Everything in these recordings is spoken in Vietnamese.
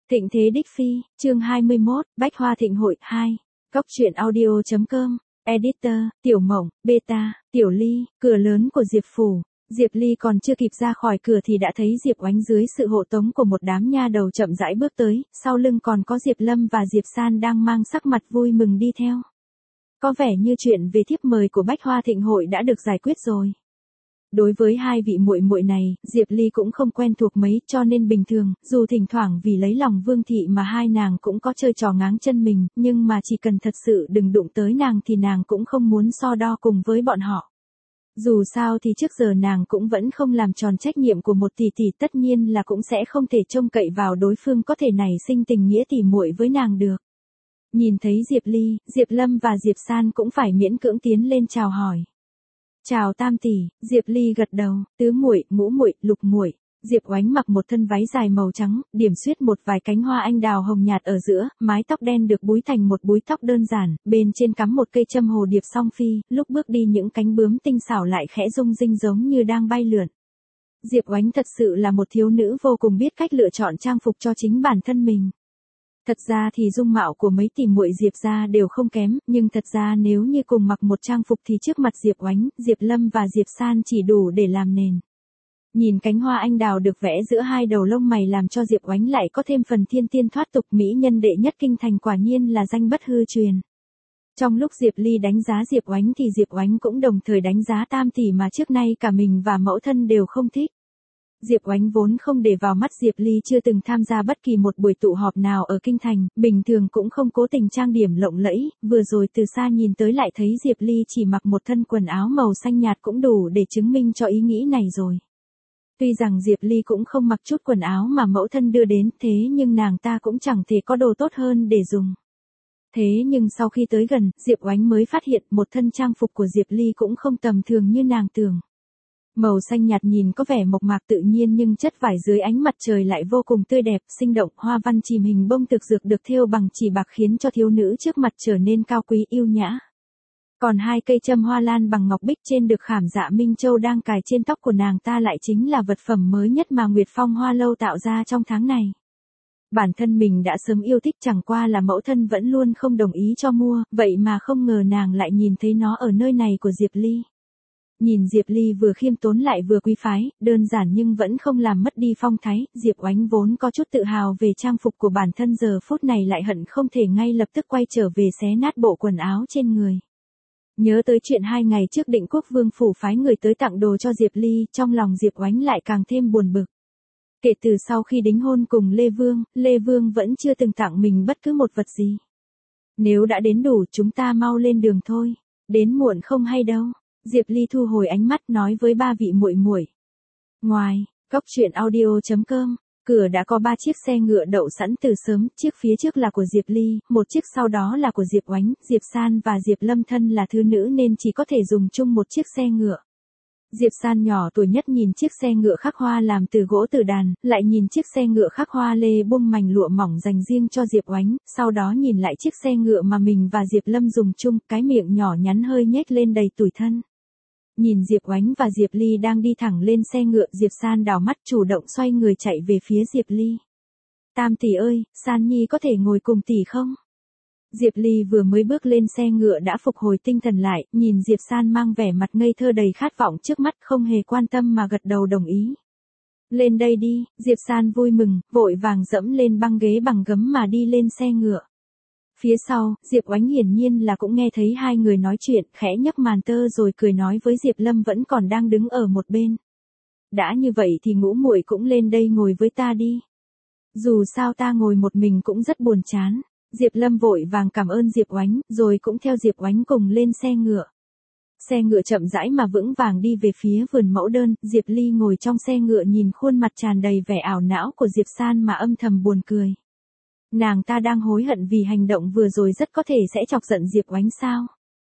Thịnh thế đích phi, chương 21, Bách Hoa Thịnh hội 2. Cóc truyện audio.com, Editor, Tiểu Mộng, Beta, Tiểu Ly, cửa lớn của Diệp Phủ. Diệp Ly còn chưa kịp ra khỏi cửa thì đã thấy Diệp Oánh dưới sự hộ tống của một đám nha đầu chậm rãi bước tới, sau lưng còn có Diệp Lâm và Diệp San đang mang sắc mặt vui mừng đi theo. Có vẻ như chuyện về thiếp mời của Bách Hoa Thịnh hội đã được giải quyết rồi. Đối với hai vị muội muội này, Diệp Ly cũng không quen thuộc mấy, cho nên bình thường, dù thỉnh thoảng vì lấy lòng Vương thị mà hai nàng cũng có chơi trò ngáng chân mình, nhưng mà chỉ cần thật sự đừng đụng tới nàng thì nàng cũng không muốn so đo cùng với bọn họ. Dù sao thì trước giờ nàng cũng vẫn không làm tròn trách nhiệm của một tỷ tỷ, tất nhiên là cũng sẽ không thể trông cậy vào đối phương có thể nảy sinh tình nghĩa tỉ muội với nàng được. Nhìn thấy Diệp Ly, Diệp Lâm và Diệp San cũng phải miễn cưỡng tiến lên chào hỏi. Chào tam tỷ, Diệp Ly gật đầu, tứ muội, ngũ muội, lục muội. Diệp Oánh mặc một thân váy dài màu trắng, điểm xuyết một vài cánh hoa anh đào hồng nhạt ở giữa, mái tóc đen được búi thành một búi tóc đơn giản, bên trên cắm một cây châm hồ điệp song phi, lúc bước đi những cánh bướm tinh xảo lại khẽ rung rinh giống như đang bay lượn. Diệp Oánh thật sự là một thiếu nữ vô cùng biết cách lựa chọn trang phục cho chính bản thân mình. Thật ra thì dung mạo của mấy tỷ muội Diệp gia đều không kém, nhưng thật ra nếu như cùng mặc một trang phục thì trước mặt Diệp Oánh, Diệp Lâm và Diệp San chỉ đủ để làm nền. Nhìn cánh hoa anh đào được vẽ giữa hai đầu lông mày làm cho Diệp Oánh lại có thêm phần thiên tiên thoát tục, mỹ nhân đệ nhất kinh thành quả nhiên là danh bất hư truyền. Trong lúc Diệp Ly đánh giá Diệp Oánh thì Diệp Oánh cũng đồng thời đánh giá tam tỷ mà trước nay cả mình và mẫu thân đều không thích. Diệp Oánh vốn không để vào mắt Diệp Ly chưa từng tham gia bất kỳ một buổi tụ họp nào ở kinh thành, bình thường cũng không cố tình trang điểm lộng lẫy, vừa rồi từ xa nhìn tới lại thấy Diệp Ly chỉ mặc một thân quần áo màu xanh nhạt cũng đủ để chứng minh cho ý nghĩ này rồi. Tuy rằng Diệp Ly cũng không mặc chút quần áo mà mẫu thân đưa đến, thế nhưng nàng ta cũng chẳng thể có đồ tốt hơn để dùng. Thế nhưng sau khi tới gần, Diệp Oánh mới phát hiện một thân trang phục của Diệp Ly cũng không tầm thường như nàng tưởng. Màu xanh nhạt nhìn có vẻ mộc mạc tự nhiên nhưng chất vải dưới ánh mặt trời lại vô cùng tươi đẹp, sinh động, hoa văn chìm hình bông thực dược được thêu bằng chỉ bạc khiến cho thiếu nữ trước mặt trở nên cao quý yêu nhã. Còn hai cây châm hoa lan bằng ngọc bích trên được khảm dạ minh châu đang cài trên tóc của nàng ta lại chính là vật phẩm mới nhất mà Nguyệt Phong Hoa Lâu tạo ra trong tháng này. Bản thân mình đã sớm yêu thích, chẳng qua là mẫu thân vẫn luôn không đồng ý cho mua, vậy mà không ngờ nàng lại nhìn thấy nó ở nơi này của Diệp Ly. Nhìn Diệp Ly vừa khiêm tốn lại vừa quý phái, đơn giản nhưng vẫn không làm mất đi phong thái, Diệp Oánh vốn có chút tự hào về trang phục của bản thân giờ phút này lại hận không thể ngay lập tức quay trở về xé nát bộ quần áo trên người. Nhớ tới chuyện 2 ngày trước Định Quốc Vương phủ phái người tới tặng đồ cho Diệp Ly, trong lòng Diệp Oánh lại càng thêm buồn bực. Kể từ sau khi đính hôn cùng Lê Vương vẫn chưa từng tặng mình bất cứ một vật gì. Nếu đã đến đủ chúng ta mau lên đường thôi, đến muộn không hay đâu. Diệp Ly thu hồi ánh mắt nói với ba vị muội muội. Ngoài, Cóc truyện audio.com, cửa đã có 3 chiếc xe ngựa đậu sẵn từ sớm, chiếc phía trước là của Diệp Ly, một chiếc sau đó là của Diệp Oánh, Diệp San và Diệp Lâm thân là thứ nữ nên chỉ có thể dùng chung một chiếc xe ngựa. Diệp San nhỏ tuổi nhất nhìn chiếc xe ngựa khắc hoa làm từ gỗ tử đàn, lại nhìn chiếc xe ngựa khắc hoa lê bung mảnh lụa mỏng dành riêng cho Diệp Oánh, sau đó nhìn lại chiếc xe ngựa mà mình và Diệp Lâm dùng chung, cái miệng nhỏ nhắn hơi nhếch lên đầy tủi thân. Nhìn Diệp Oánh và Diệp Ly đang đi thẳng lên xe ngựa, Diệp San đảo mắt chủ động xoay người chạy về phía Diệp Ly. Tam tỷ ơi, San Nhi có thể ngồi cùng tỷ không? Diệp Ly vừa mới bước lên xe ngựa đã phục hồi tinh thần lại, nhìn Diệp San mang vẻ mặt ngây thơ đầy khát vọng trước mắt không hề quan tâm mà gật đầu đồng ý. Lên đây đi, Diệp San vui mừng, vội vàng dẫm lên băng ghế bằng gấm mà đi lên xe ngựa. Phía sau, Diệp Oánh hiển nhiên là cũng nghe thấy hai người nói chuyện, khẽ nhấc màn tơ rồi cười nói với Diệp Lâm vẫn còn đang đứng ở một bên. Đã như vậy thì ngũ muội cũng lên đây ngồi với ta đi. Dù sao ta ngồi một mình cũng rất buồn chán. Diệp Lâm vội vàng cảm ơn Diệp Oánh, rồi cũng theo Diệp Oánh cùng lên xe ngựa. Xe ngựa chậm rãi mà vững vàng đi về phía vườn mẫu đơn, Diệp Ly ngồi trong xe ngựa nhìn khuôn mặt tràn đầy vẻ ảo não của Diệp San mà âm thầm buồn cười. Nàng ta đang hối hận vì hành động vừa rồi rất có thể sẽ chọc giận Diệp Oánh sao?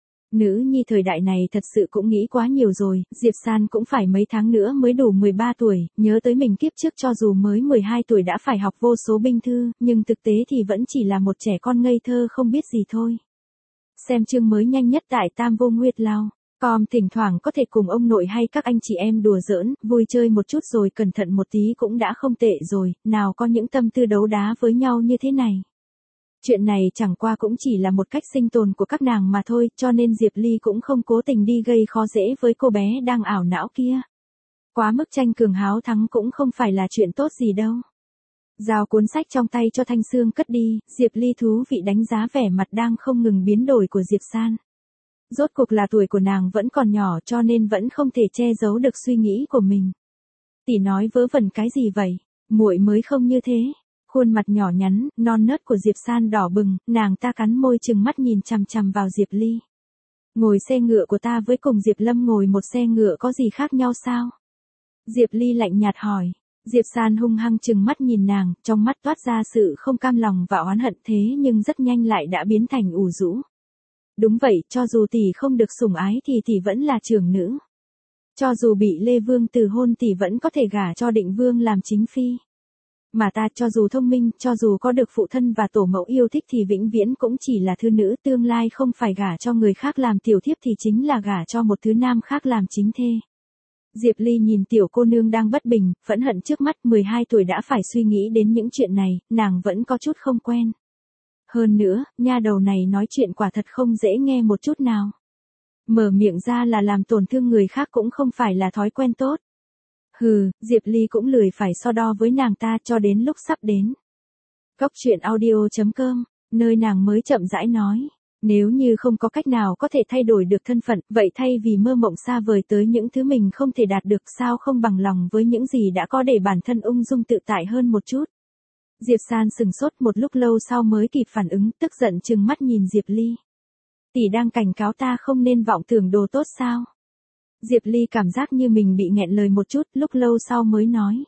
Nữ nhi thời đại này thật sự cũng nghĩ quá nhiều rồi, Diệp San cũng phải mấy tháng nữa mới đủ 13 tuổi, nhớ tới mình kiếp trước cho dù mới 12 tuổi đã phải học vô số binh thư, nhưng thực tế thì vẫn chỉ là một trẻ con ngây thơ không biết gì thôi. Xem chương mới nhanh nhất tại Tam Vô Nguyệt Lao. Thỉnh thoảng có thể cùng ông nội hay các anh chị em đùa giỡn, vui chơi một chút rồi cẩn thận một tí cũng đã không tệ rồi, nào có những tâm tư đấu đá với nhau như thế này. Chuyện này chẳng qua cũng chỉ là một cách sinh tồn của các nàng mà thôi, cho nên Diệp Ly cũng không cố tình đi gây khó dễ với cô bé đang ảo não kia. Quá mức tranh cường háo thắng cũng không phải là chuyện tốt gì đâu. Giao cuốn sách trong tay cho Thanh Sương cất đi, Diệp Ly thú vị đánh giá vẻ mặt đang không ngừng biến đổi của Diệp San. Rốt cuộc là tuổi của nàng vẫn còn nhỏ cho nên vẫn không thể che giấu được suy nghĩ của mình. Tỷ nói vớ vẩn cái gì vậy? Muội mới không như thế. Khuôn mặt nhỏ nhắn, non nớt của Diệp San đỏ bừng, nàng ta cắn môi trừng mắt nhìn chằm chằm vào Diệp Ly. Ngồi xe ngựa của ta với cùng Diệp Lâm ngồi một xe ngựa có gì khác nhau sao? Diệp Ly lạnh nhạt hỏi. Diệp San hung hăng trừng mắt nhìn nàng, trong mắt toát ra sự không cam lòng và oán hận thế nhưng rất nhanh lại đã biến thành ủ rũ. Đúng vậy, cho dù tỷ không được sủng ái thì tỷ vẫn là trưởng nữ. Cho dù bị Lê Vương từ hôn tỷ vẫn có thể gả cho Định Vương làm chính phi. Mà ta cho dù thông minh, cho dù có được phụ thân và tổ mẫu yêu thích thì vĩnh viễn cũng chỉ là thư nữ, tương lai không phải gả cho người khác làm tiểu thiếp thì chính là gả cho một thứ nam khác làm chính thê. Diệp Ly nhìn tiểu cô nương đang bất bình, phẫn hận trước mắt, 12 tuổi đã phải suy nghĩ đến những chuyện này, nàng vẫn có chút không quen. Hơn nữa, nha đầu này nói chuyện quả thật không dễ nghe một chút nào. Mở miệng ra là làm tổn thương người khác cũng không phải là thói quen tốt. Hừ, Diệp Ly cũng lười phải so đo với nàng ta cho đến lúc sắp đến. Cốc truyện audio.com, nơi nàng mới chậm rãi nói. Nếu như không có cách nào có thể thay đổi được thân phận, vậy thay vì mơ mộng xa vời tới những thứ mình không thể đạt được sao không bằng lòng với những gì đã có để bản thân ung dung tự tại hơn một chút. Diệp San sừng sốt một lúc lâu sau mới kịp phản ứng, tức giận trừng mắt nhìn Diệp Ly. Tỷ đang cảnh cáo ta không nên vọng tưởng đồ tốt sao? Diệp Ly cảm giác như mình bị nghẹn lời một chút, lúc lâu sau mới nói.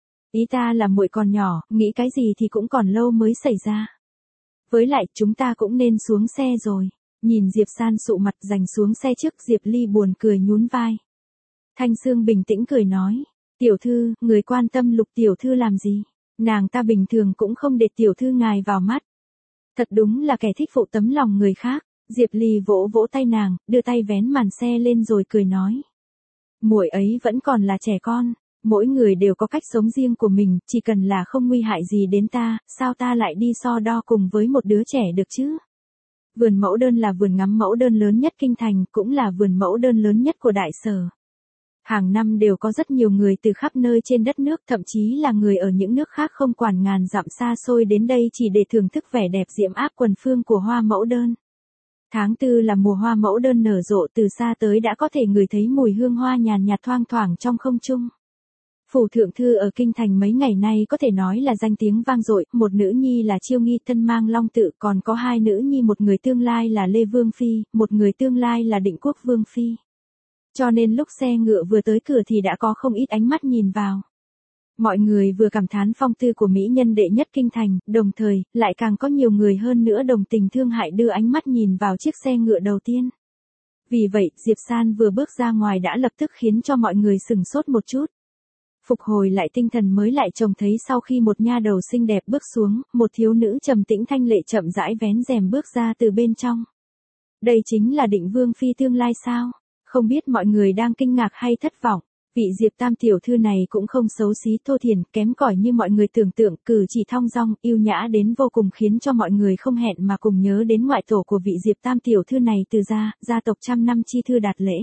Ý ta là muội còn nhỏ, nghĩ cái gì thì cũng còn lâu mới xảy ra. Với lại, chúng ta cũng nên xuống xe rồi. Nhìn Diệp San sụ mặt giành xuống xe trước, Diệp Ly buồn cười nhún vai. Thanh Sương bình tĩnh cười nói. Tiểu thư, người quan tâm Lục tiểu thư làm gì? Nàng ta bình thường cũng không để tiểu thư ngài vào mắt. Thật đúng là kẻ thích phụ tấm lòng người khác. Diệp Ly vỗ vỗ tay nàng, đưa tay vén màn xe lên rồi cười nói. Muội ấy vẫn còn là trẻ con, mỗi người đều có cách sống riêng của mình, chỉ cần là không nguy hại gì đến ta, sao ta lại đi so đo cùng với một đứa trẻ được chứ? Vườn mẫu đơn là vườn ngắm mẫu đơn lớn nhất kinh thành, cũng là vườn mẫu đơn lớn nhất của đại sở. Hàng năm đều có rất nhiều người từ khắp nơi trên đất nước, thậm chí là người ở những nước khác không quản ngàn dặm xa xôi đến đây chỉ để thưởng thức vẻ đẹp diễm áp quần phương của hoa mẫu đơn. Tháng 4 là mùa hoa mẫu đơn nở rộ, từ xa tới đã có thể ngửi thấy mùi hương hoa nhàn nhạt thoang thoảng trong không trung. Phủ thượng thư ở kinh thành mấy ngày nay có thể nói là danh tiếng vang dội, một nữ nhi là Chiêu Nghi thân mang long tự, còn có hai nữ nhi, một người tương lai là Lê Vương Phi, một người tương lai là Định Quốc Vương Phi. Cho nên lúc xe ngựa vừa tới cửa thì đã có không ít ánh mắt nhìn vào. Mọi người vừa cảm thán phong tư của mỹ nhân đệ nhất kinh thành, đồng thời, lại càng có nhiều người hơn nữa đồng tình thương hại đưa ánh mắt nhìn vào chiếc xe ngựa đầu tiên. Vì vậy, Diệp San vừa bước ra ngoài đã lập tức khiến cho mọi người sửng sốt một chút. Phục hồi lại tinh thần mới lại trông thấy sau khi một nha đầu xinh đẹp bước xuống, một thiếu nữ trầm tĩnh thanh lệ chậm rãi vén rèm bước ra từ bên trong. Đây chính là Định Vương Phi tương lai sao? Không biết mọi người đang kinh ngạc hay thất vọng. Vị Diệp Tam tiểu thư này cũng không xấu xí thô thiển, kém cỏi như mọi người tưởng tượng, cử chỉ thong dong, yêu nhã đến vô cùng khiến cho mọi người không hẹn mà cùng nhớ đến ngoại tổ của vị Diệp Tam tiểu thư này từ gia tộc trăm năm chi thư đạt lễ.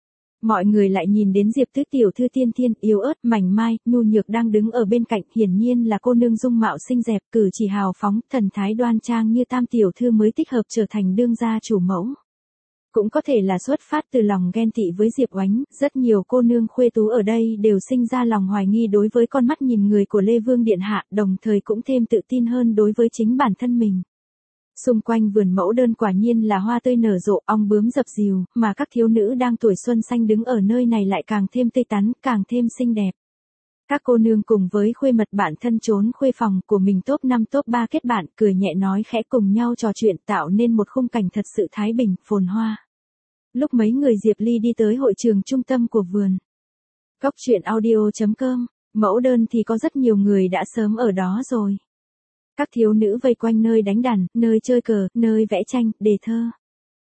Mọi người lại nhìn đến Diệp Tứ tiểu thư tiên thiên, yếu ớt, mảnh mai, nhu nhược đang đứng ở bên cạnh, hiển nhiên là cô nương dung mạo xinh đẹp, cử chỉ hào phóng, thần thái đoan trang như Tam tiểu thư mới thích hợp trở thành đương gia chủ mẫu. Cũng có thể là xuất phát từ lòng ghen tị với Diệp Oánh, rất nhiều cô nương khuê tú ở đây đều sinh ra lòng hoài nghi đối với con mắt nhìn người của Lê Vương Điện Hạ, đồng thời cũng thêm tự tin hơn đối với chính bản thân mình. Xung quanh vườn mẫu đơn quả nhiên là hoa tươi nở rộ, ong bướm dập dìu, mà các thiếu nữ đang tuổi xuân xanh đứng ở nơi này lại càng thêm tươi tắn, càng thêm xinh đẹp. Các cô nương cùng với khuê mật bạn thân trốn khuê phòng của mình top 5 top 3 kết bạn, cười nhẹ nói khẽ cùng nhau trò chuyện tạo nên một khung cảnh thật sự thái bình, phồn hoa. Lúc mấy người Diệp Ly đi tới hội trường trung tâm của vườn. Cốc truyện audio.com, mẫu đơn thì có rất nhiều người đã sớm ở đó rồi. Các thiếu nữ vây quanh nơi đánh đàn, nơi chơi cờ, nơi vẽ tranh, đề thơ.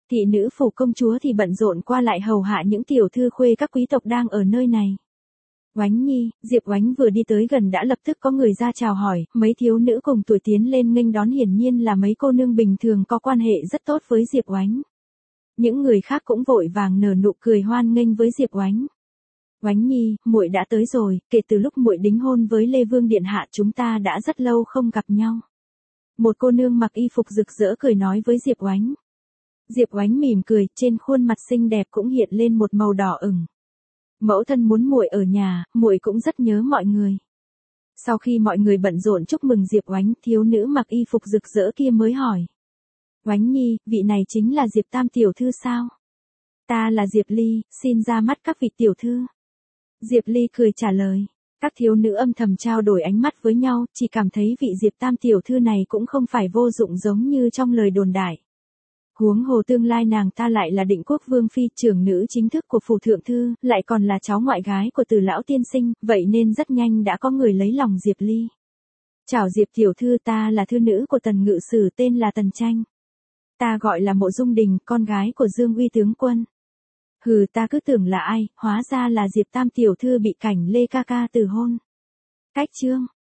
Thị nữ phủ công chúa thì bận rộn qua lại hầu hạ những tiểu thư khuê các quý tộc đang ở nơi này. Oánh Nhi, Diệp Oánh vừa đi tới gần đã lập tức có người ra chào hỏi, mấy thiếu nữ cùng tuổi tiến lên nghênh đón, hiển nhiên là mấy cô nương bình thường có quan hệ rất tốt với Diệp Oánh. Những người khác cũng vội vàng nở nụ cười hoan nghênh với Diệp Oánh. Oánh Nhi, muội đã tới rồi, kể từ lúc muội đính hôn với Lê Vương điện hạ chúng ta đã rất lâu không gặp nhau. Một cô nương mặc y phục rực rỡ cười nói với Diệp Oánh. Diệp Oánh mỉm cười, trên khuôn mặt xinh đẹp cũng hiện lên một màu đỏ ửng. Mẫu thân muốn muội ở nhà, muội cũng rất nhớ mọi người. Sau khi mọi người bận rộn chúc mừng Diệp Oánh, thiếu nữ mặc y phục rực rỡ kia mới hỏi. Oánh Nhi, vị này chính là Diệp Tam tiểu thư sao? Ta là Diệp Ly, xin ra mắt các vị tiểu thư. Diệp Ly cười trả lời. Các thiếu nữ âm thầm trao đổi ánh mắt với nhau, chỉ cảm thấy vị Diệp Tam tiểu thư này cũng không phải vô dụng giống như trong lời đồn đại. Huống hồ tương lai nàng ta lại là Định Quốc Vương phi, trưởng nữ chính thức của phủ thượng thư, lại còn là cháu ngoại gái của Từ lão tiên sinh, vậy nên rất nhanh đã có người lấy lòng Diệp Ly. Chào Diệp tiểu thư, ta là thư nữ của Tần ngự sử tên là Tần Tranh. Ta gọi là Mộ Dung Đình, con gái của Dương Uy tướng quân. Hừ, ta cứ tưởng là ai, hóa ra là Diệp Tam tiểu thư bị Cảnh Lê ca ca từ hôn. Cách chương